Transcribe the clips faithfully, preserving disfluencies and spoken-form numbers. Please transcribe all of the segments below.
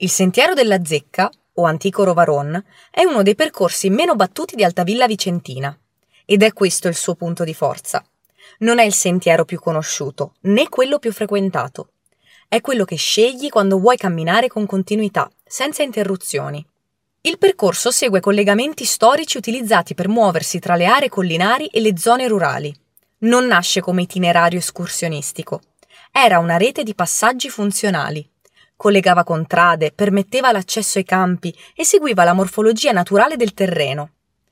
Il Sentiero della Zecca, o Antico Rovaron, è uno dei percorsi meno battuti di Altavilla Vicentina. Ed è questo il suo punto di forza. Non è il sentiero più conosciuto, né quello più frequentato. È quello che scegli quando vuoi camminare con continuità, senza interruzioni. Il percorso segue collegamenti storici utilizzati per muoversi tra le aree collinari e le zone rurali. Non nasce come itinerario escursionistico. Era una rete di passaggi funzionali. Collegava contrade, permetteva l'accesso ai campi e seguiva la morfologia naturale del terreno.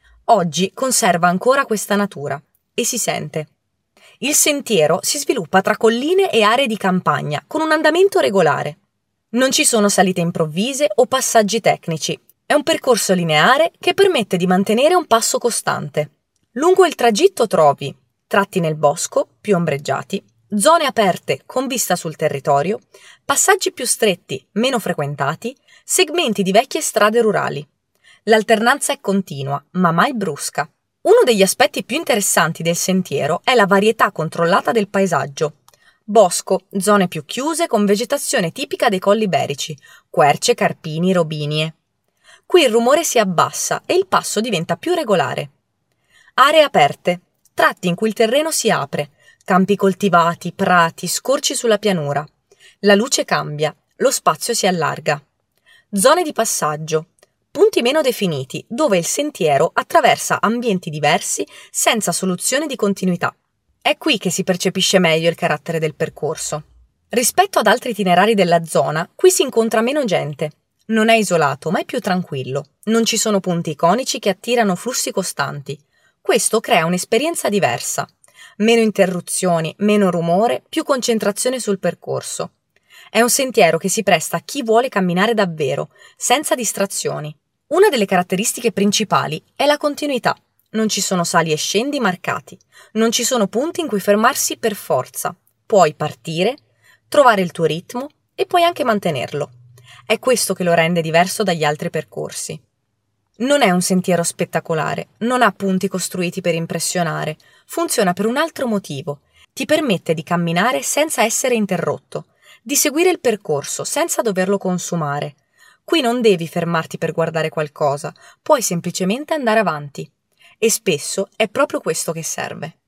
Oggi conserva ancora questa natura e si sente. Il sentiero si sviluppa tra colline e aree di campagna, con un andamento regolare. Non ci sono salite improvvise o passaggi tecnici. È un percorso lineare che permette di mantenere un passo costante. Lungo il tragitto trovi tratti nel bosco, più ombreggiati, zone aperte con vista sul territorio, passaggi più stretti, meno frequentati, segmenti di vecchie strade rurali. L'alternanza è continua, ma mai brusca. Uno degli aspetti più interessanti del sentiero è la varietà controllata del paesaggio. Bosco, zone più chiuse con vegetazione tipica dei colli iberici, querce, carpini, robinie. Qui il rumore si abbassa e il passo diventa più regolare. Aree aperte, tratti in cui il terreno si apre, campi coltivati, prati, scorci sulla pianura. La luce cambia, lo spazio si allarga. Zone di passaggio, punti meno definiti dove il sentiero attraversa ambienti diversi senza soluzione di continuità. È qui che si percepisce meglio il carattere del percorso. Rispetto ad altri itinerari della zona, qui si incontra meno gente. Non è isolato, ma è più tranquillo. Non ci sono punti iconici che attirano flussi costanti. Questo crea un'esperienza diversa. Meno interruzioni, meno rumore, più concentrazione sul percorso. È un sentiero che si presta a chi vuole camminare davvero, senza distrazioni. Una delle caratteristiche principali è la continuità. Non ci sono sali e scendi marcati. Non ci sono punti in cui fermarsi per forza. Puoi partire, trovare il tuo ritmo e puoi anche mantenerlo. È questo che lo rende diverso dagli altri percorsi. Non è un sentiero spettacolare, non ha punti costruiti per impressionare, funziona per un altro motivo. Ti permette di camminare senza essere interrotto, di seguire il percorso senza doverlo consumare. Qui non devi fermarti per guardare qualcosa, puoi semplicemente andare avanti. E spesso è proprio questo che serve.